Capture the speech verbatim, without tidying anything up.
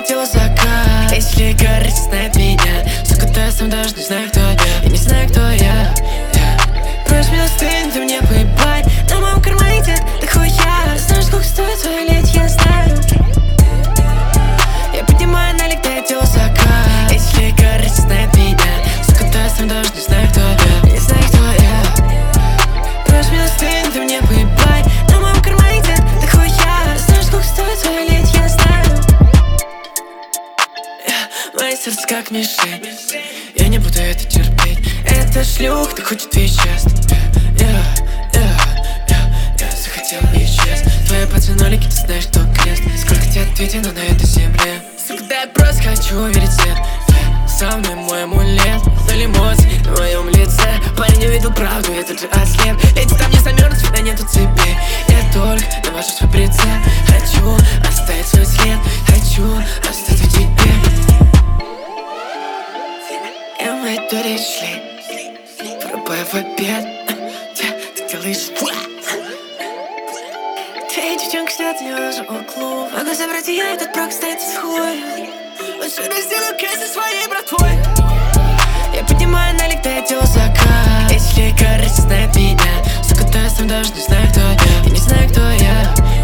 тело закат. Если горы знает меня, сука, ты сам даже не знаю, кто я. Я не знаю, кто я, yeah. Просишь меня стынь, ты мне поебать. На моем кармане нет дохуя. Знаешь, сколько стоит твоя ледь, я знаю. Я поднимаю налик, да тело закат. Если горы знает меня, сука, ты сам даже не знаю, кто я. Я не знаю, кто я. Просишь меня стынь, ты мне поебать. На моем кармане нет дохуя. Знаешь, сколько стоит твоя ледь, я знаю. Мое сердце как мишень, я не буду это терпеть. Это шлюх, ты хочет веществ. Я, я, я, я захотел и исчез. Твои пацанолики, ты знаешь, кто крест. Сколько тебе ответено на этой земле. Сука, да я просто хочу увидеть свет. Со мной мой амулет, ноль эмоций на моем лице. Парень увидел правду, я тут же ослеп. Эти там не замерзнут, всегда нету цепи. Я только навожу свой прицел. Хочу оставить свой след, хочу остаться в тебе. Я мои дури шли, вырубая в обед. Ты делаешь. Твоя девчонка снят не уже углу. Могу забрать ее, этот прок стоит с хуй. Лучше разделаю кейс со своей братвой. Я поднимаю налик, да я тело закат. Если горы знает меня, сука, ты сам даже не знаю, кто я. Я не знаю, кто я.